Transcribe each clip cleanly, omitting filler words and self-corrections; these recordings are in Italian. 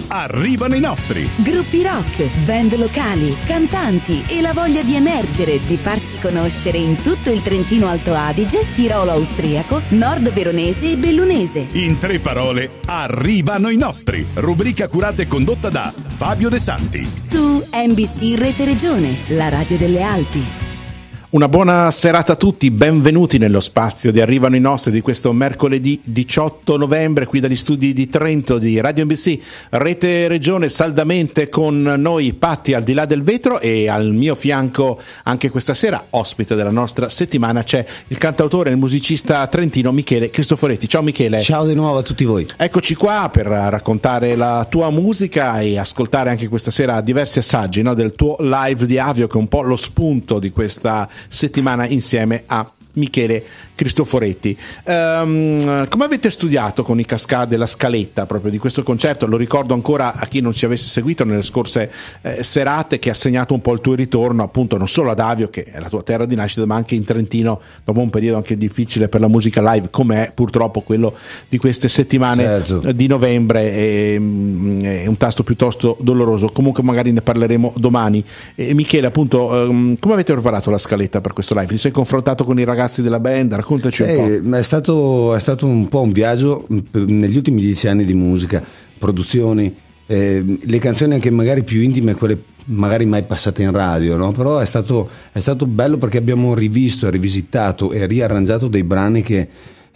arrivano i nostri. Gruppi rock, band locali, cantanti e la voglia di emergere, di farsi conoscere in tutto il Trentino Alto Adige, Tirolo austriaco, Nord Veronese e Bellunese. In 3 parole, arrivano i nostri. Rubrica curata e condotta da Fabio De Santi. Su NBC Rete Regione, la radio delle Alpi. Una buona serata a tutti, benvenuti nello spazio di Arrivano i Nostri di questo mercoledì 18 novembre qui dagli studi di Trento di Radio NBC Rete Regione, saldamente con noi Patti al di là del vetro, e al mio fianco anche questa sera, ospite della nostra settimana, c'è il cantautore e il musicista trentino Michele Cristoforetti. Ciao Michele. Ciao di nuovo a tutti voi. Eccoci qua per raccontare la tua musica e ascoltare anche questa sera diversi assaggi, no, del tuo live di Avio, che è un po' lo spunto di questa settimana insieme a Michele Cristoforetti. Come avete studiato con i Cascade la scaletta proprio di questo concerto? Lo ricordo ancora a chi non ci avesse seguito nelle scorse serate, che ha segnato un po' il tuo ritorno appunto non solo ad Avio, che è la tua terra di nascita, ma anche in Trentino dopo un periodo anche difficile per la musica live, come è purtroppo quello di queste settimane di novembre. È un tasto piuttosto doloroso, comunque magari ne parleremo domani. Michele, appunto, come avete preparato la scaletta per questo live? Ti sei confrontato con i ragazzi della band? Raccontaci un po'. È stato un po' un viaggio negli ultimi 10 anni di musica, produzioni, le canzoni anche magari più intime, quelle magari mai passate in radio, no? Però è stato bello perché abbiamo rivisto e rivisitato e riarrangiato dei brani che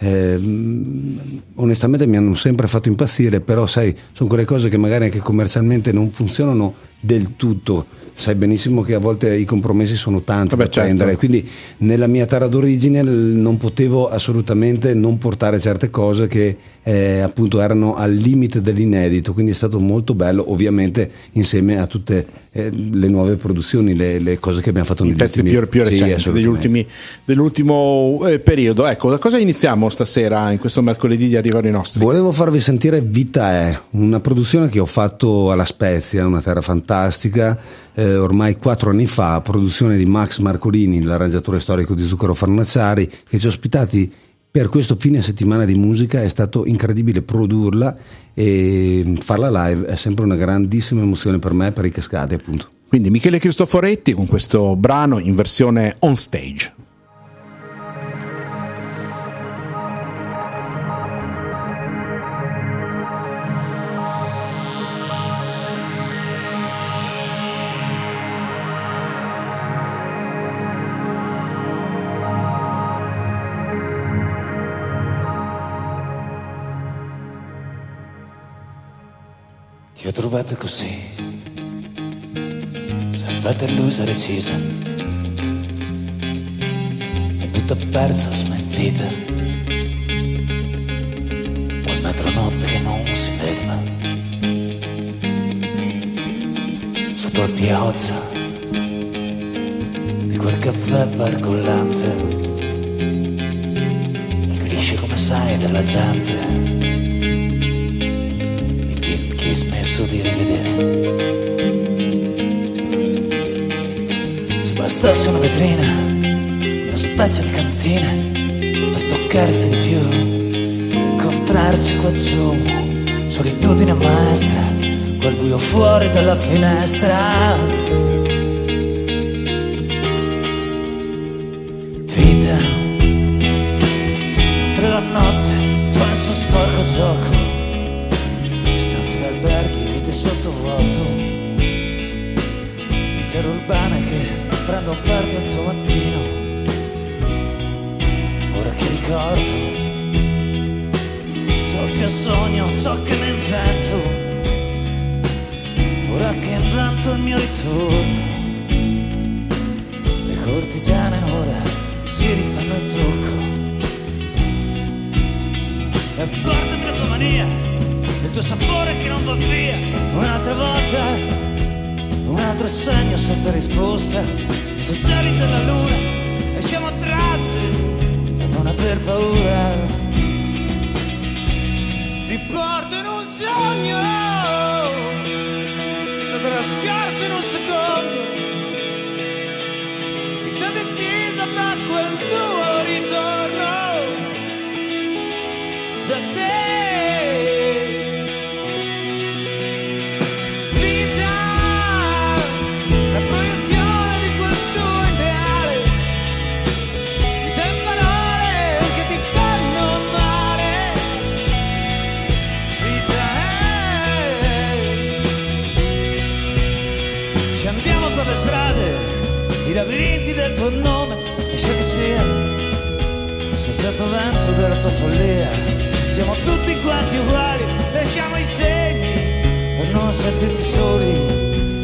onestamente mi hanno sempre fatto impazzire, però sai, sono quelle cose che magari anche commercialmente non funzionano del tutto. Sai benissimo che a volte i compromessi sono tanti da prendere, quindi nella mia terra d'origine non potevo assolutamente non portare certe cose che appunto erano al limite dell'inedito, quindi è stato molto bello, ovviamente insieme a tutte le nuove produzioni, le cose che abbiamo fatto negli pezzi ultimi più recenti dell'ultimo periodo. Ecco, da cosa iniziamo stasera in questo mercoledì di Arrivano i Nostri? Volevo farvi sentire Vita è, una produzione che ho fatto alla Spezia, una terra fantastica, ormai 4 anni fa, produzione di Max Marcolini, l'arrangiatore storico di Zucchero Farnaciari, che ci ha ospitati per questo fine settimana di musica. È stato incredibile produrla e farla live è sempre una grandissima emozione per me e per i Cascade, appunto. Quindi Michele Cristoforetti con questo brano in versione on stage. Ti ho trovata così, salvata e lusa recisa, e tutta persa, smentita, quel metronotte che non si ferma, sotto la pioggia di quel caffè barcollante, che glisce come sai della gente. Hai smesso di rivedere. Se bastasse una vetrina, una specie di cantina, per toccarsi di più, incontrarsi qua giù, solitudine maestra, quel buio fuori dalla finestra. Vita, mentre la notte fa il suo sporco gioco, vite sottovuoto, interurbane che prendono parte al tuo mattino. Ora che ricordo ciò che sogno, ciò che mi invento, ora che invento il mio ritorno, le cortigiane ora si rifanno il trucco. E portami la tua mania, il tuo sapore che non va via. Un'altra volta, un altro segno senza risposta, i sezzari della luna, lasciamo tracce per non aver paura. Ti porto in un sogno che ti trascorso in un secondo, vita decisa per quel tuo ritorno da te. i labirinti del tuo nome, lascia che sia soltanto vento della tua follia. Siamo tutti quanti uguali, lasciamo i segni per non sentirti soli.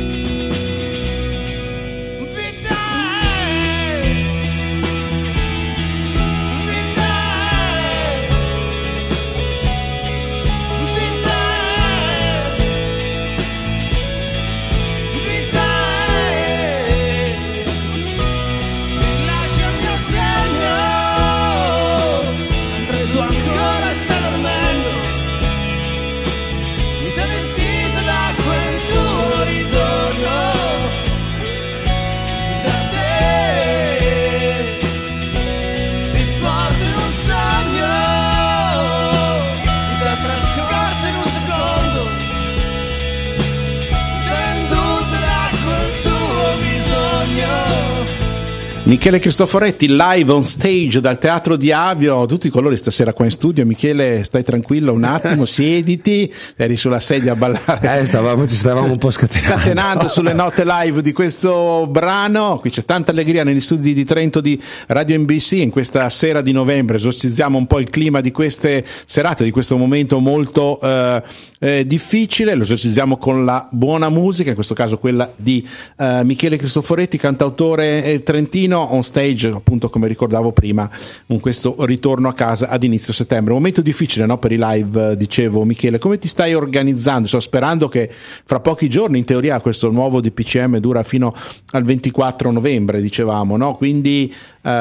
Michele Cristoforetti live on stage dal Teatro di Avio, tutti i colori stasera qua in studio. Michele, stai tranquillo un attimo, siediti, eri sulla sedia a ballare. Ci stavamo un po' scatenando sulle note live di questo brano. Qui c'è tanta allegria negli studi di Trento di Radio NBC in questa sera di novembre. Esorcizziamo un po' il clima di queste serate, di questo momento molto difficile. Lo esorcizziamo con la buona musica, in questo caso quella di Michele Cristoforetti, cantautore trentino, on stage appunto come ricordavo prima, con questo ritorno a casa ad inizio settembre. Un momento difficile, no, per i live, dicevo. Michele, come ti stai organizzando? Sto sperando che fra pochi giorni, in teoria questo nuovo DPCM dura fino al 24 novembre, dicevamo, no? Quindi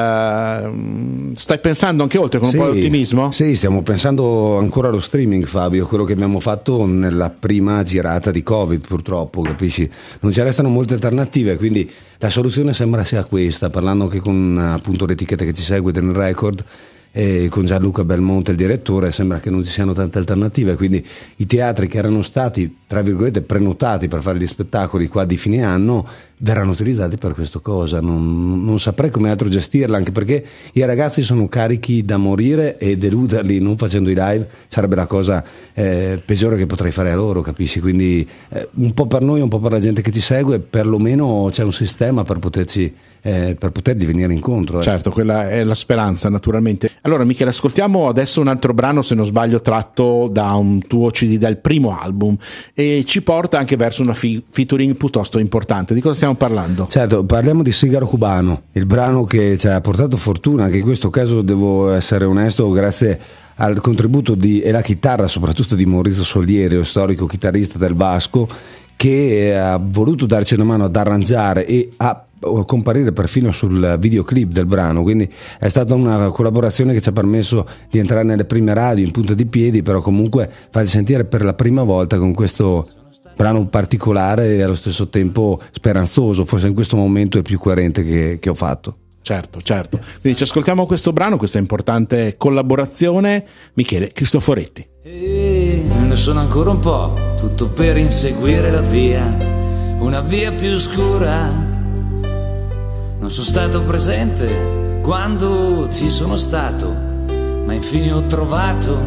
stai pensando anche oltre con un po' di ottimismo? Sì, stiamo pensando ancora allo streaming, Fabio, quello che abbiamo fatto nella prima girata di Covid, purtroppo, capisci? Non ci restano molte alternative, quindi la soluzione sembra sia questa, parlando anche con appunto l'etichetta che ci segue, Ten Record, e con Gianluca Belmonte, il direttore. Sembra che non ci siano tante alternative, quindi i teatri che erano stati, tra virgolette, prenotati per fare gli spettacoli qua di fine anno verranno utilizzati per questa cosa. Non saprei come altro gestirla, anche perché i ragazzi sono carichi da morire e deluderli non facendo i live sarebbe la cosa peggiore che potrei fare a loro, capisci? Quindi un po' per noi, un po' per la gente che ci segue, perlomeno c'è un sistema per potergli venire incontro. Certo, quella è la speranza, naturalmente. Allora Michele, ascoltiamo adesso un altro brano, se non sbaglio tratto da un tuo CD, dal primo album, e ci porta anche verso una featuring piuttosto importante. Di cosa stiamo parlando? Certo, parliamo di Sigaro Cubano, il brano che ci ha portato fortuna, anche in questo caso devo essere onesto, grazie al contributo e la chitarra soprattutto di Maurizio Solieri, lo storico chitarrista del Vasco, che ha voluto darci una mano ad arrangiare e a comparire perfino sul videoclip del brano. Quindi è stata una collaborazione che ci ha permesso di entrare nelle prime radio in punta di piedi, però comunque farci sentire per la prima volta con questo brano particolare e allo stesso tempo speranzoso. Forse in questo momento è il più coerente che ho fatto. Certo. Quindi ci ascoltiamo questo brano, questa importante collaborazione. Michele Cristoforetti. Ne sono ancora un po', tutto per inseguire la via, una via più scura. Non sono stato presente quando ci sono stato, ma infine ho trovato.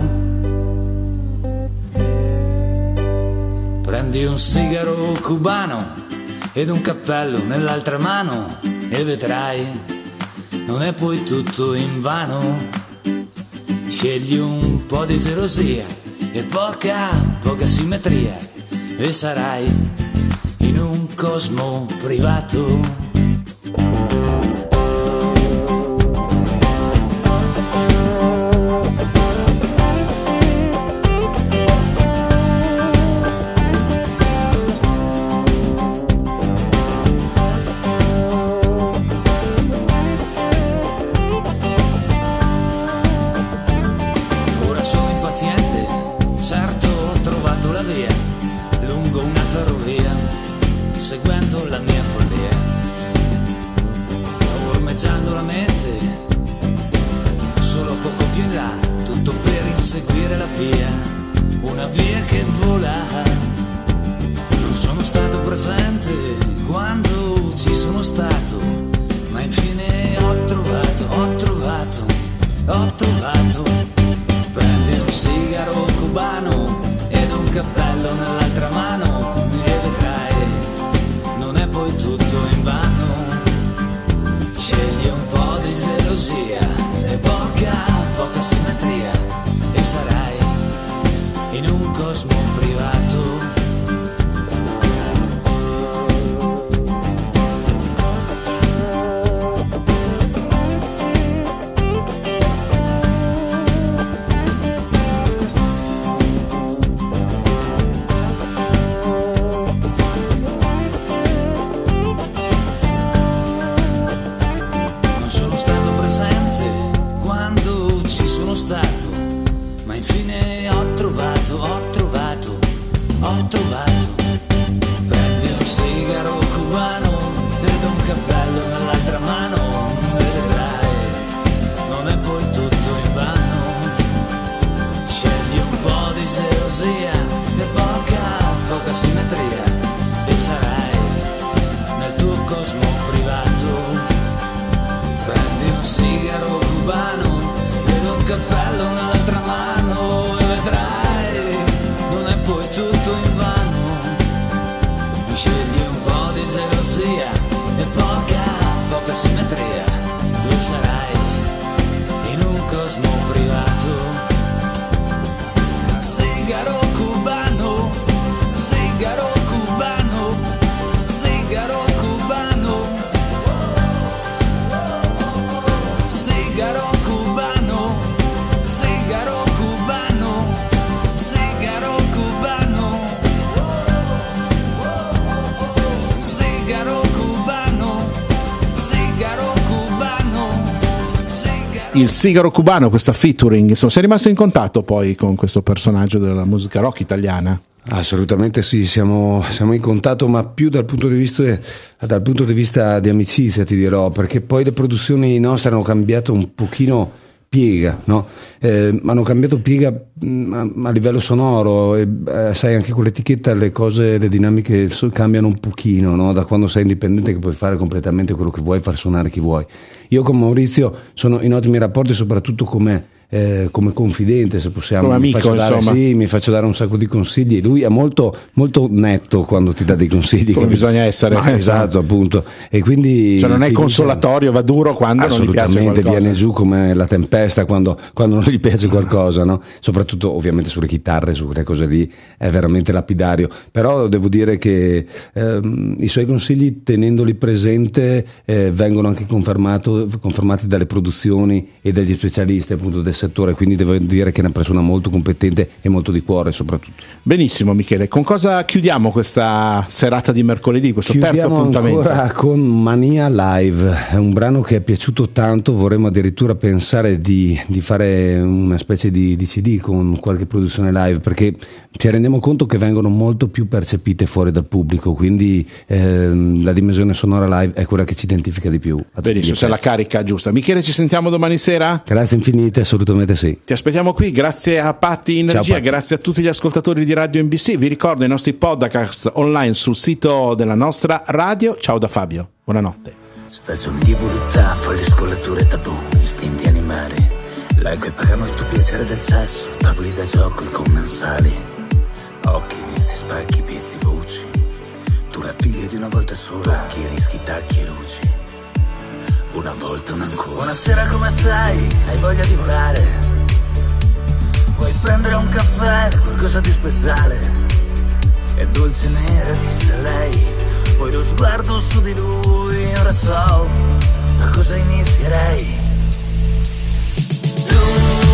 Prendi un sigaro cubano ed un cappello nell'altra mano e vedrai, non è poi tutto invano. Scegli un po' di gelosia e poca simmetria e sarai in un cosmo privato. Seguendo la mia follia, ormeggiando la mente, solo poco più in là, tutto per inseguire la via, una via che vola. Non sono stato presente quando ci sono stato, ma infine ho trovato. Prendi un sigaro cubano ed un cappello nell'altra mano e vedrai, non è poi tutto invano. privato. Ma infine ho trovato, prendi un sigaro cubano, vedo un cappello nell'altra mano, vedrai, non è poi tutto invano, scegli un po' di gelosia e poca simmetria, e sarai nel tuo cosmo privato, prendi un sigaro cubano, vedo un cappello nell'altra mano e vedrai, non è poi tutto invano, scegli un po' di gelosia e poca simmetria, e sarai in un cosmo privato. Sigaro cubano, sigaro cubano, sigaro cubano, sigaro cubano, sigaro cubano, sigaro cubano, sigaro cubano, sigaro cubano, sigaro. Il sigaro cubano, questa featuring, insomma, sei rimasto in contatto poi con questo personaggio della musica rock italiana? Assolutamente sì, siamo in contatto, ma più dal punto di vista di amicizia, ti dirò, perché poi le produzioni nostre hanno cambiato un pochino piega, no? Hanno cambiato piega a livello sonoro, sai, anche con l'etichetta le cose, le dinamiche cambiano un pochino, no? Da quando sei indipendente che puoi fare completamente quello che vuoi, far suonare chi vuoi. Io con Maurizio sono in ottimi rapporti, soprattutto come confidente, se possiamo, come amico, mi faccio dare un sacco di consigli. Lui è molto, molto netto quando ti dà dei consigli, come bisogna essere, esatto, appunto, e quindi cioè non è consolatorio, va duro quando non gli piace qualcosa, viene giù come la tempesta quando non gli piace qualcosa, no? Soprattutto ovviamente sulle chitarre, su quelle cose lì è veramente lapidario, però devo dire che i suoi consigli, tenendoli presente, vengono anche confermati dalle produzioni e dagli specialisti appunto del settore, quindi devo dire che è una persona molto competente e molto di cuore soprattutto. Benissimo Michele, con cosa chiudiamo questa serata di mercoledì, questo terzo appuntamento? Ancora con Mania Live, è un brano che è piaciuto tanto, vorremmo addirittura pensare di fare una specie di CD con qualche produzione live, perché ci rendiamo conto che vengono molto più percepite fuori dal pubblico, quindi la dimensione sonora live è quella che ci identifica di più. Benissimo, c'è la carica giusta. Michele, ci sentiamo domani sera? Grazie infinite, assolutamente sì. Ti aspettiamo qui, grazie a Patti in regia, grazie a tutti gli ascoltatori di Radio NBC. Vi ricordo i nostri podcast online sul sito della nostra radio. Ciao da Fabio, buonanotte. Stagioni di voluttà, foglie, scollature, tabù, istinti animali, like e pagano il tuo piacere d'eccesso, tavoli da gioco e commensali, occhi, vizi, specchi, pizzi, voci, tu la figlia di una volta sola, occhi, rischi, tacchi e luci, una volta un ancora. Buonasera, come stai? Hai voglia di volare? Vuoi prendere un caffè, qualcosa di speciale? È dolce nera, dice lei, poi lo sguardo su di lui, ora so da cosa inizierei. Tu,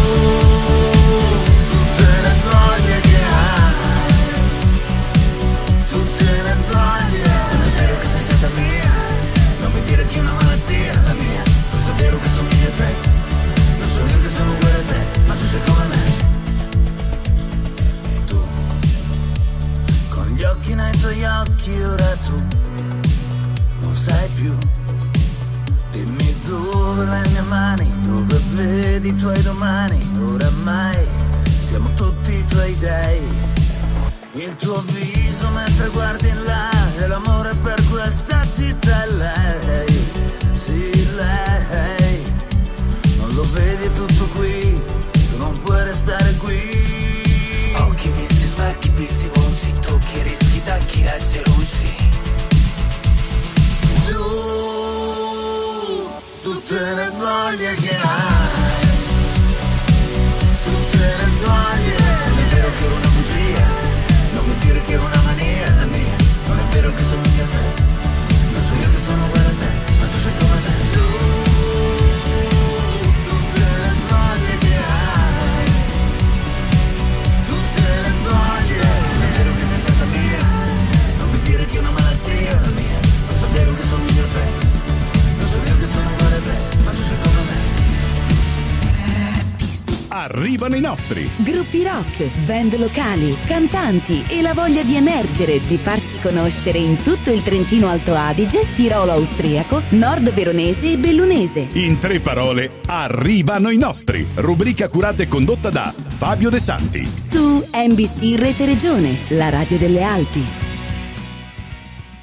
tutte le voglie che hai, tutte le voglie, è vero che sei stata mia, non mi dire che è una malattia la mia, cosa è vero che somiglia a te, non so neanche sono uguale a te, ma tu sei come me. Tu, con gli occhi nei tuoi occhi, ora tu non sai più, dimmi dove le mie mani, dove vedi i tuoi domani, oramai siamo tutti i tuoi dei, il tuo viso mentre guardi in là, e l'amore per questa città è lei, sì lei, non lo vedi è tutto qui, tu non puoi restare qui, occhi, vizi, specchi, pizzi, voci, tocchi, rischi, tacchi, razzi e luci. Tu, tutte le voglie che hai, tutte le voglie, non è vero che è una bugia, arrivano i nostri. Gruppi rock, band locali, cantanti e la voglia di emergere, di farsi conoscere in tutto il Trentino Alto Adige, Tirolo austriaco, Nord Veronese e Bellunese. In 3 parole, arrivano i nostri. Rubrica curata e condotta da Fabio De Santi. Su NBC Rete Regione, la radio delle Alpi.